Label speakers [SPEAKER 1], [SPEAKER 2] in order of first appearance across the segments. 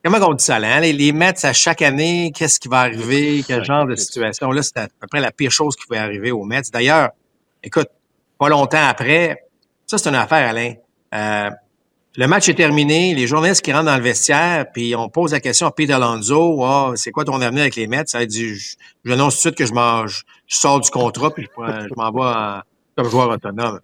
[SPEAKER 1] comment on dit ça, là, hein? Les Mets, à chaque année, qu'est-ce qui va arriver? Quel genre de situation? Là, c'est à peu près la pire chose qui pouvait arriver aux Mets. D'ailleurs, écoute, pas longtemps après, ça, c'est une affaire, Alain. Le match est terminé, les journalistes qui rentrent dans le vestiaire, puis on pose la question à Pete Alonso, c'est quoi ton avenir avec les Mets? Ça dit, j'annonce tout de suite que je sors du contrat, puis je m'en vais comme joueur autonome.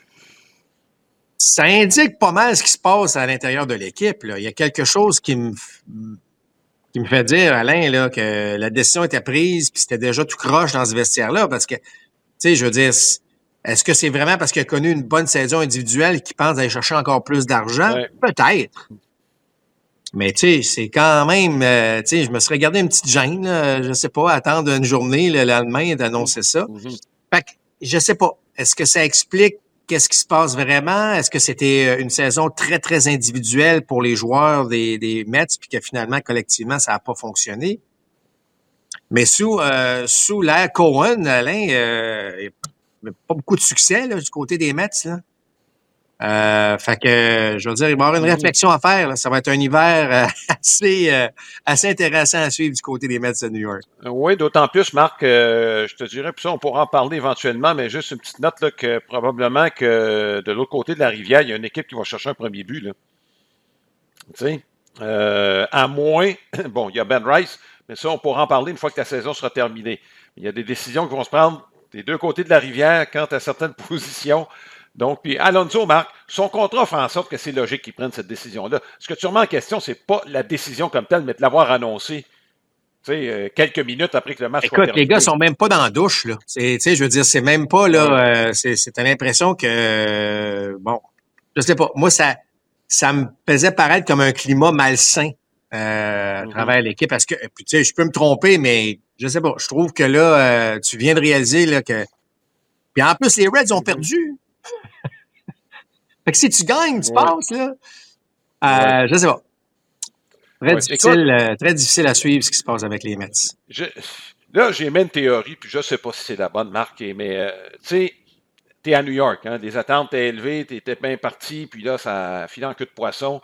[SPEAKER 1] Ça indique pas mal ce qui se passe à l'intérieur de l'équipe, là. Il y a quelque chose qui me fait dire, Alain, là, que la décision était prise, puis c'était déjà tout croche dans ce vestiaire-là, parce que, tu sais, je veux dire, est-ce que c'est vraiment parce qu'il a connu une bonne saison individuelle qu'il pense aller chercher encore plus d'argent?
[SPEAKER 2] Ouais.
[SPEAKER 1] Peut-être. Mais tu sais, c'est quand même, tu sais, je me serais gardé une petite gêne, là, je sais pas, attendre une journée le lendemain d'annoncer ça. Fait que, je sais pas, est-ce que ça explique qu'est-ce qui se passe vraiment? Est-ce que c'était une saison très, très individuelle pour les joueurs des Mets, puis que finalement, collectivement, ça n'a pas fonctionné? Mais sous l'ère Cohen, Alain, il n'y a pas beaucoup de succès là, du côté des Mets, là. Fait que, je veux dire, il va y avoir une réflexion à faire. Là. Ça va être un hiver assez intéressant à suivre du côté des Mets de New York.
[SPEAKER 2] Oui, d'autant plus, Marc, je te dirais, puis ça, on pourra en parler éventuellement, mais juste une petite note là, que probablement que de l'autre côté de la rivière, il y a une équipe qui va chercher un premier but. Là. Tu sais, à moins, bon, il y a Ben Rice, mais ça, on pourra en parler une fois que la saison sera terminée. Il y a des décisions qui vont se prendre des deux côtés de la rivière quant à certaines positions. Donc, puis Alonso, Marc, son contrat fait en sorte que c'est logique qu'il prenne cette décision-là. Ce que tu remets en question, c'est pas la décision comme telle, mais de l'avoir annoncé, tu sais, quelques minutes après que le match soit terminé.
[SPEAKER 1] Écoute, les gars sont même pas dans la douche, là. Tu sais, je veux dire, c'est même pas, là, t'as l'impression que, bon, je sais pas. Moi, ça me faisait paraître comme un climat malsain, à travers l'équipe. Parce que, puis, tu sais, je peux me tromper, mais je sais pas. Je trouve que là, tu viens de réaliser, là, que, puis en plus, les Reds ont perdu. Fait que si tu gagnes, tu passes, là. Je sais pas. Très difficile à suivre ce qui se passe avec les Mets.
[SPEAKER 2] Là, j'ai même une théorie, puis je sais pas si c'est la bonne, Marc, mais tu sais, t'es à New York, hein, les attentes étaient élevées, t'étais bien parti, puis là, ça a filé en queue de poisson.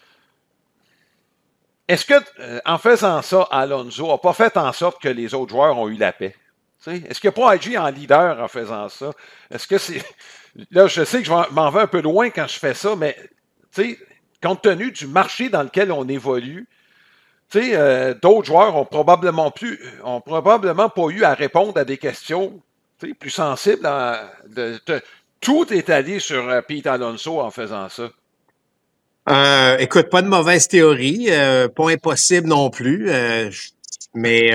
[SPEAKER 2] Est-ce que, en faisant ça, Alonso n'a pas fait en sorte que les autres joueurs ont eu la paix? T'sais, est-ce qu'il n'y a pas agi en leader en faisant ça? Est-ce que c'est... Là, je sais que je m'en vais un peu loin quand je fais ça, mais compte tenu du marché dans lequel on évolue, d'autres joueurs ont probablement pas eu à répondre à des questions plus sensibles. Tout est allé sur Pete Alonso en faisant ça.
[SPEAKER 1] Écoute, pas de mauvaise théorie, pas impossible non plus, mais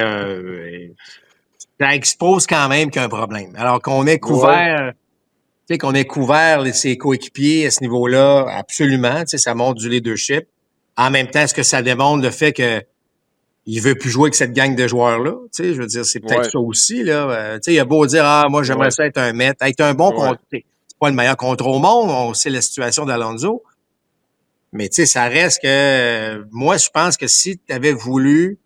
[SPEAKER 1] ça expose quand même qu'il y a un problème. Alors qu'on ait couvert, tu sais, qu'on ait couvert ses coéquipiers à ce niveau-là, absolument, tu sais, ça montre du leadership. En même temps, est-ce que ça démontre le fait que il veut plus jouer avec cette gang de joueurs-là? Tu sais, je veux dire, c'est peut-être ça aussi, là. Tu sais, il a beau dire, moi, j'aimerais ça être un Met, être un bon contre. C'est pas le meilleur contre au monde, on sait la situation d'Alonso. Mais tu sais, ça reste que moi, je pense que si tu avais voulu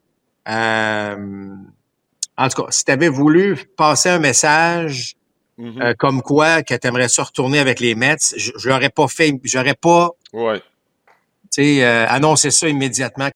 [SPEAKER 1] en tout cas, si tu avais voulu passer un message comme quoi que tu aimerais se retourner avec les Mets, j'aurais pas annoncé ça immédiatement